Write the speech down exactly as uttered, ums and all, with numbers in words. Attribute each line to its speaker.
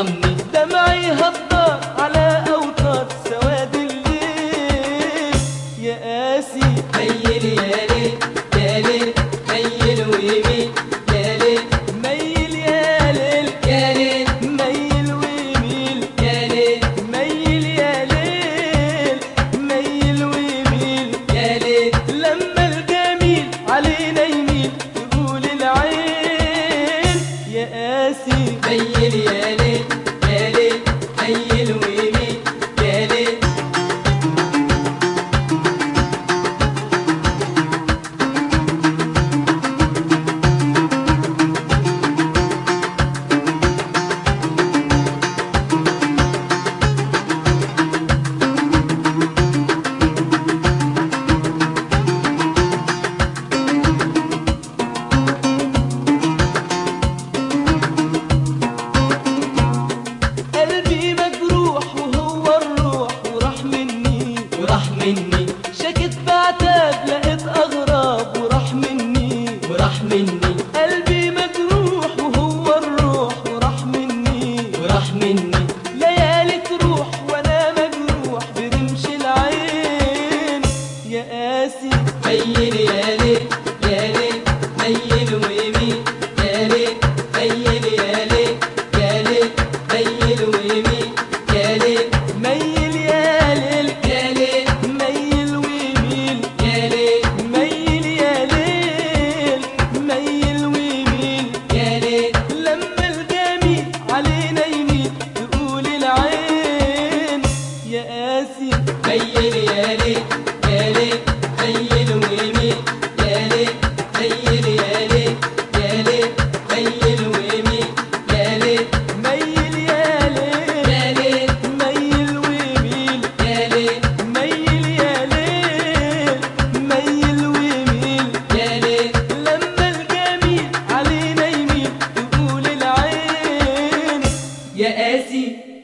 Speaker 1: ارحمني.
Speaker 2: دمعي هطار على أوتار سواد الليل يا قاسي.
Speaker 1: ميل يا ليل يا ليل ميل ويميل يا ليل
Speaker 2: ميل يا ليل
Speaker 1: يا ليل
Speaker 2: ميل ويميل
Speaker 1: يا ليل
Speaker 2: ميل يا ليل ميل ويميل
Speaker 1: يا ليل
Speaker 2: لما الجميل علينا يميل تقول العين يا قاسي.
Speaker 1: ميل يا ليل يا ليل ميل ويميل يا ليل
Speaker 2: قلبي مجروح وهو الروح وراح مني
Speaker 1: وراح مني
Speaker 2: شكت بعتاب لقيت أغراب وراح مني
Speaker 1: وراح مني
Speaker 2: قلبي مجروح وهو الروح وراح مني
Speaker 1: وراح مني
Speaker 2: ليالي تروح وانا مجروح برمش العين يا قاسي.
Speaker 1: ميل يا ليل يا ليل ميل ويميل يا ليل ميل يا ليل يا ليل ميل ويميل يا ليل
Speaker 2: ميل يا ليل
Speaker 1: يا ليل
Speaker 2: ميل ويميل
Speaker 1: يا ليل
Speaker 2: ميل يا ليل ميل ويميل
Speaker 1: يا ليل
Speaker 2: لما الجميل علينا يميل تقول العين يا قاسي.
Speaker 1: ميل يا ليل يا ليل ميل ويميل يا ليل ميل يا ليل يا ليل ميل ويميل يا ليل
Speaker 2: ميل يا ليل
Speaker 1: يا ليل
Speaker 2: ميل ويميل
Speaker 1: يا ليل
Speaker 2: ميل يا ليل ميل ويميل
Speaker 1: يا ليل
Speaker 2: لما الجميل علينا يميل تقول العين
Speaker 1: يا قاسي.